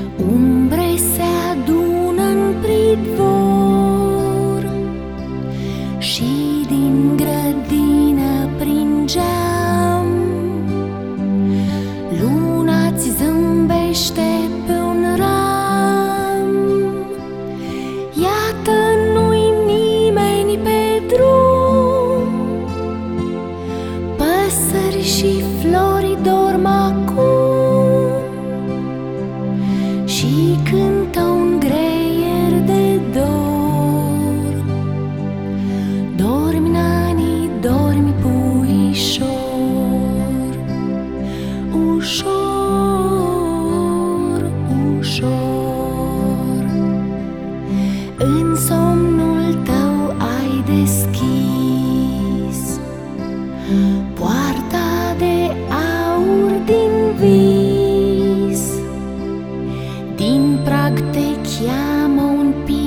Umbre se adună în pridvor și din grădină prin geam luna-ți zâmbește pe un ram. Iată, nu-i nimeni pe drum, păsări și flori dorm acum și cântă un greier de dor. Dormi, nani, dormi, puișor, ușor, ușor. În somnul tău ai deschis poarta de aur din vis. Din prag te cheamă un